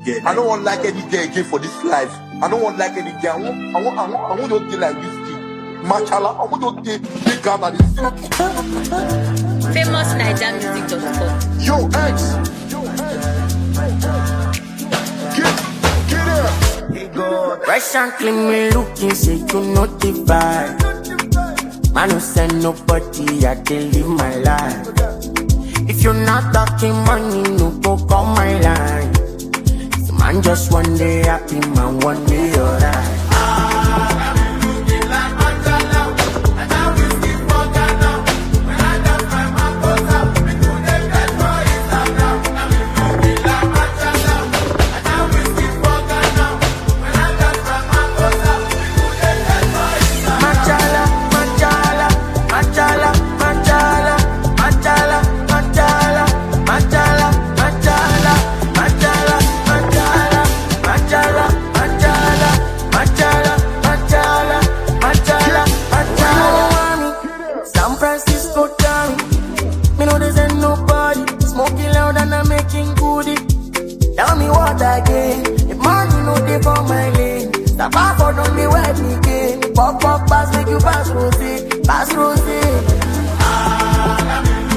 I don't want like any girl again for this life. I don't want like any girl. I want your girl like whiskey. Machala, I want your girl big girl that is FamousNigerMusic.com. Yo, X. Get it. Russian clean me looking, say you notify. Man who send nobody, I can live my life. If you're not talking money, no go call my line. So man just one day happy, man one day alright. Tell me what again? If money no dey for my lane, the passport don't be wet again. Pop pass make you pass rosé, pass rosé.